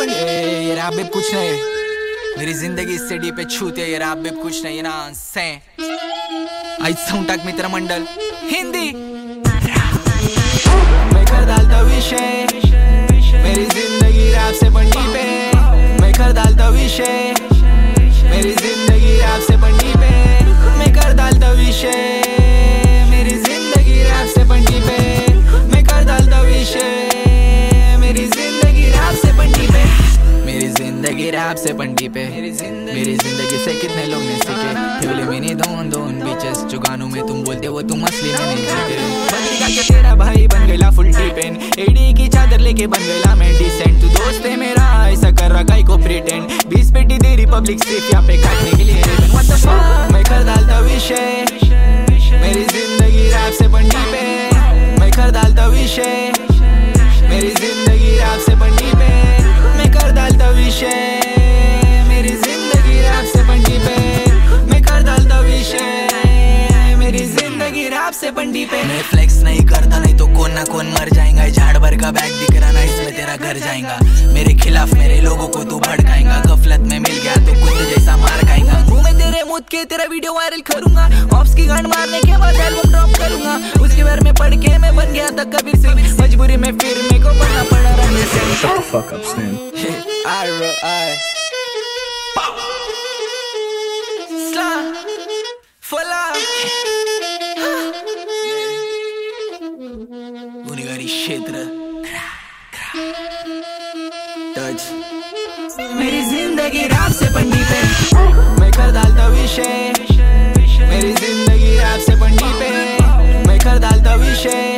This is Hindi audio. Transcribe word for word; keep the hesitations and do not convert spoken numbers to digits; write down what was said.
पंडी ये रैप भी कुछ नहीं, मेरी जिंदगी इससे डीप है छूते ये रैप भी कुछ नहीं ना से आई साउंड मित्र मंडल हिंदी मैं कर डालता विषय मेरी जिंदगी रैप से पंडी पे, मैं कर डालता विषय मेरी जिंदगी रैप से पंडी पे, मैं कर डालता विषय मेरी जिंदगी रैप से पंडी पे, मैं कर डालता विषय मेरी जिंदगी रैप से पंडी पे, मेरी जिंदगी रैप से पंडी पे, मेरी जिंदगी से कितने लोग ने सीखे, ठेवले मैंने दोन दोन बीचेस जो गानों में तुम बोलते वो तुम असली में नहीं सीखे, बंदी का तेरा भाई बन गया फुल टीपेन, एडी की चादर लेके बन गया मैं डिसेंट, तू दोस्त है मेरा ऐसा कर रहा है को प्रिटेंड, बीस पेटी दे रिपब्लिक सिर्फ यहाँ पे काटने के लिए, व्हाट द फक मैं कर डालता विषय मेरी जिंदगी रैप से पंडी पे, मैं कर डालता विषय मेरी जिंदगी रैप से पंडी पे, मैं कर डालता विषय मेरी जिंदगी रैप से पंडी पे, मैं कर डालता विषय मेरी जिंदगी रैप से पंडी पे, मैं फ्लेक्स नहीं करता नहीं तो कौन ना कौन मर जाएगा, झाड़ भर का बैग दिख रहा ना इसमें तेरा घर जाएगा, मेरे खिलाफ मेरे लोगों को तू भड़काएगा, गफलत में मिल गया तो कुत्ते जैसा मार खाएगा, मैं तेरे मुद के तेरा वीडियो वायरल करूंगा, ऑप्स की गांड मारने के बाद एल्बम ड्रॉप करूंगा, उसके बारे में पढ़ के मैं बन गया था कबीर सिंह, मजबूरी में फिर मेरे को बनना पड़ा Ranveer Singh. Shut the fuck up, Stan. I wrote I Slam for love गुनेगारी क्षेत्र टच मेरी जिंदगी रैप से पंडी पे, मैं कर डालता विषय मेरी जिंदगी रैप से पंडी पे, मैं कर डालता विषय